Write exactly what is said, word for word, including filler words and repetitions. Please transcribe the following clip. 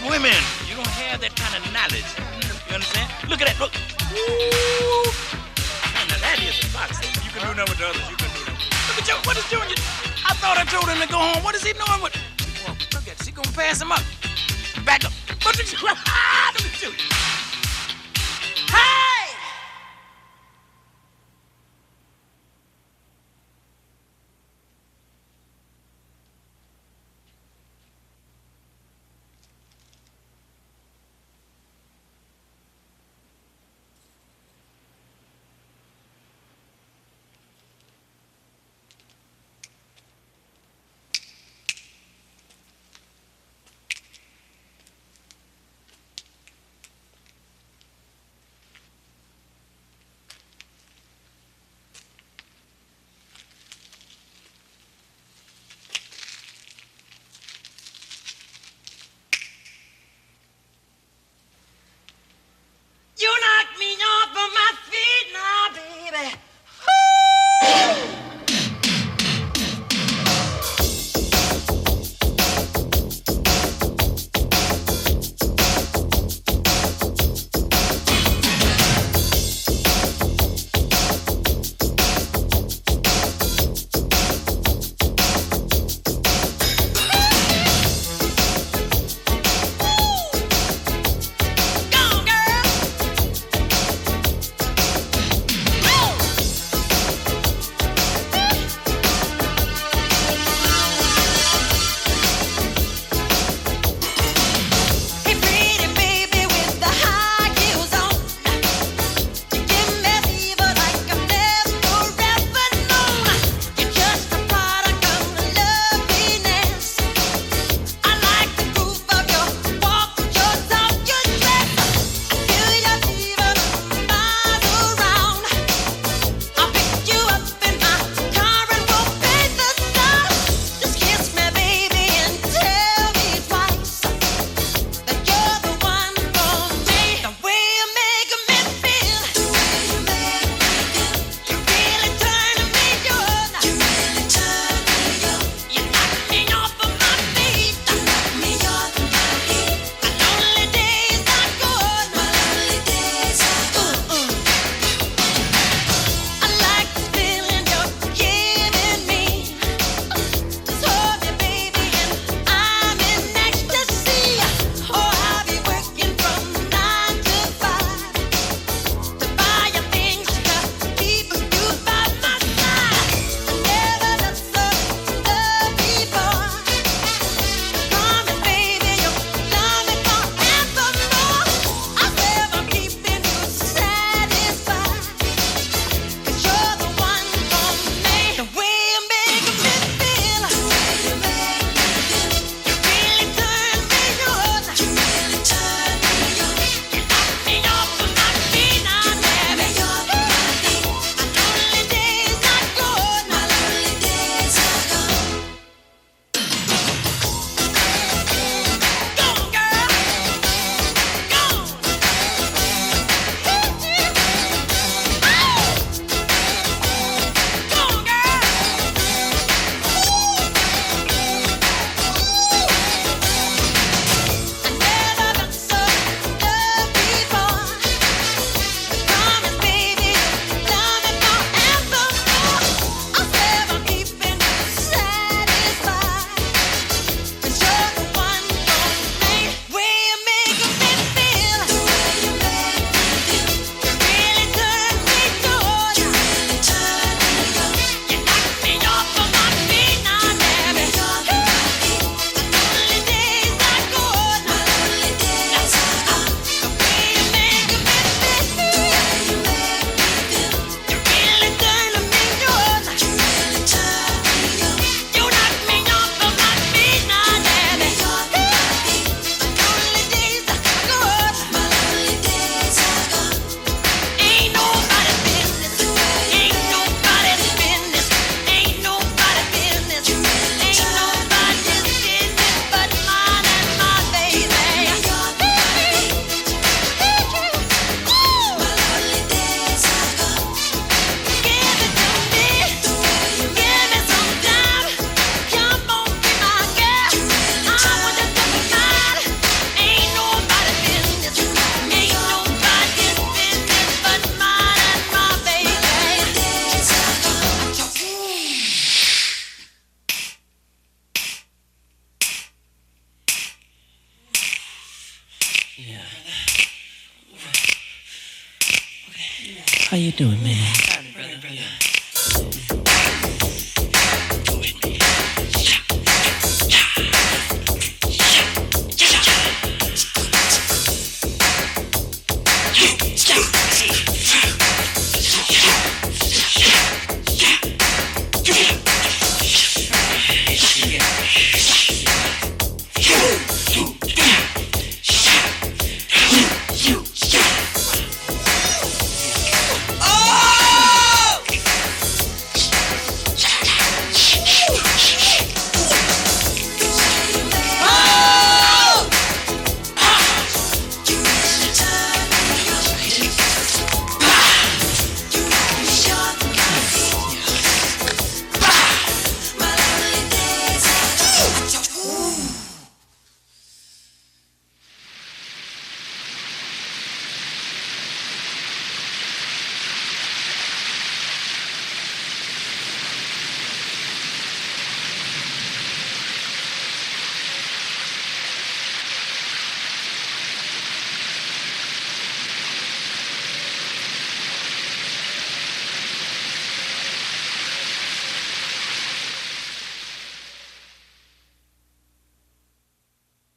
black women. You don't have that kind of knowledge. You understand? Look at that. Look. Woo. Man, now that is a boxer. You can do nothing with the others. You can do nothing. Look at you. What is Junior? I thought I told him to go home. What is he doing with? Well, look at. She gonna pass him up. Back up. Look at you. Look at you. Hey! How you doing, man?